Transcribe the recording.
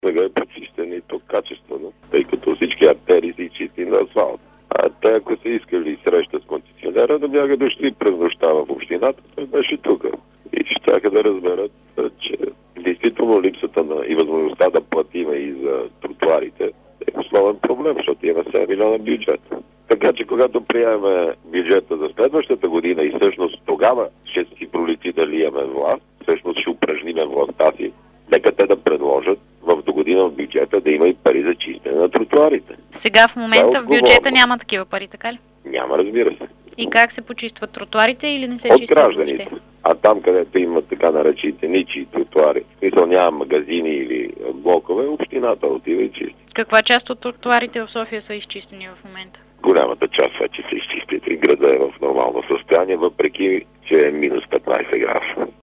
не го е почистен и то качествено, тъй като всички артерии са изчистени на асфалт. А те, ако са искали среща с концесионера, да бяха дошли през нощта в общината, той беше тук. И щяха да разберат, че действително липсата и възможността да платиме и за тротуарите е основен проблем, защото има 7 милиона бюджет. Така че когато приемем бюджета за следващата година и всъщност тогава ще си пролети дали имаме власт, всъщност ще упражниме властта си, нека те да предложат в догодина в бюджета да има и пари за чистене на тротуарите. Сега в момента в бюджета няма такива пари, така ли? Няма, разбира се. И как се почистват тротуарите или не се чистят? От чистят гражданите. въобще? А там, където има така наречените ничии тротуари, смисъл няма магазини или блокове, общината отива и чисти. Каква част от тротуарите в София са изчистени в момента? Голямата част вече са изчистени. Града е в нормално състояние, въпреки че е минус 15 градуса.